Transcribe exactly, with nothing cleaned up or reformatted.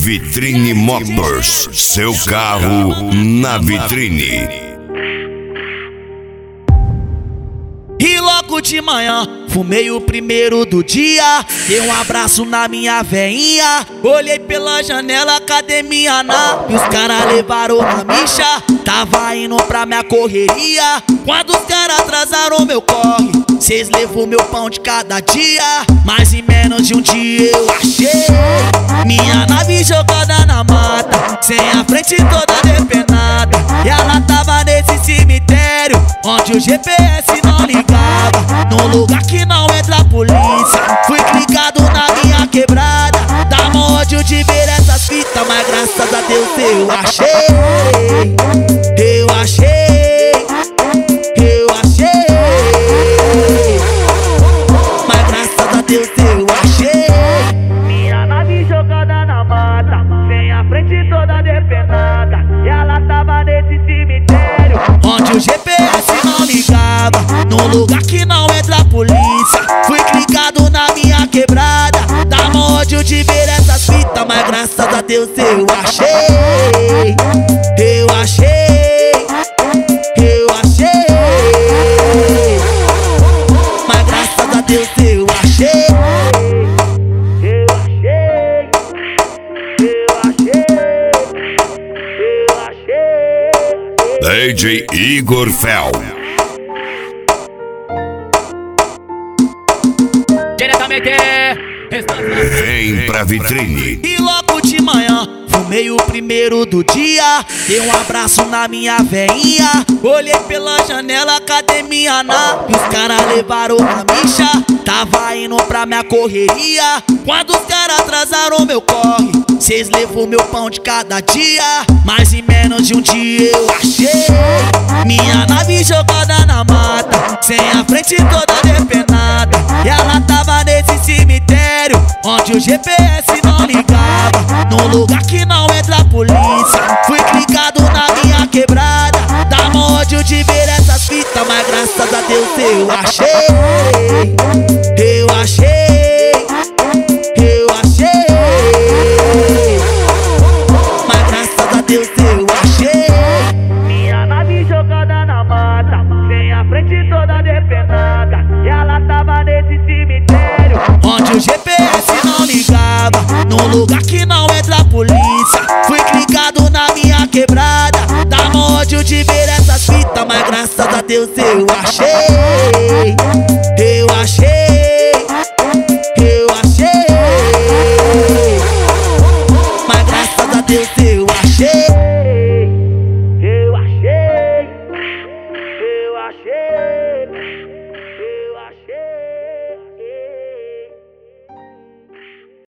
Vitrine Motors, seu carro na vitrine. E logo de manhã, fumei o primeiro do dia. Dei um abraço na minha veinha. Olhei pela janela, academia na. E os caras levaram na micha. Tava indo pra minha correria. Quando os caras atrasaram meu corre, cês levou meu pão de cada dia. Mas em menos de um dia eu achei minha nave jogada na mata, sem a frente toda depenada. E ela tava nesse cemitério onde o G P S não ligava, num lugar que não entra a polícia. Fui clicado na minha quebrada, dá mó ódio de ver essas fitas, mas graças a Deus eu achei. Eu achei, eu achei, mas graças a Deus eu achei minha nave jogada na mata, sem a frente toda depenada. E ela tava nesse cemitério onde o G P S não ligava, num lugar que não entra a polícia. Fui clicado na minha quebrada, dá mó ódio de ver essas fitas, mas graças a Deus eu achei. Eu achei, eu achei, mas graças a Deus eu achei. Eu achei, eu achei, eu achei. D J Igor Fel. Diretamente Vem pra vitrine. E logo de manhã, fumei o primeiro do dia. Dei um abraço na minha veinha. Olhei pela janela, academia na. E os caras levaram na micha. Tava indo pra minha correria. Quando os caras atrasaram meu corre, cês levou meu pão de cada dia. Mas em menos de um dia eu achei minha nave jogada na mata, sem a frente toda depenada. E ela tava nesse cemitério onde o G P S não ligava, num lugar que não entra a polícia. Fui clicado na minha quebrada, dá mó ódio de ver essas fitas, mas graças a Deus eu achei. Eu achei, eu achei, mas graças a Deus eu achei minha nave jogada na mata, sem a frente toda depenada. E ela tava nesse cemitério onde o G P S não ligava, num lugar que não entra a polícia. Fui clicado na minha quebrada, dá mó ódio de ver essas fitas, mas graças a Deus eu achei. Eu achei, eu achei, mas graças a Deus eu achei.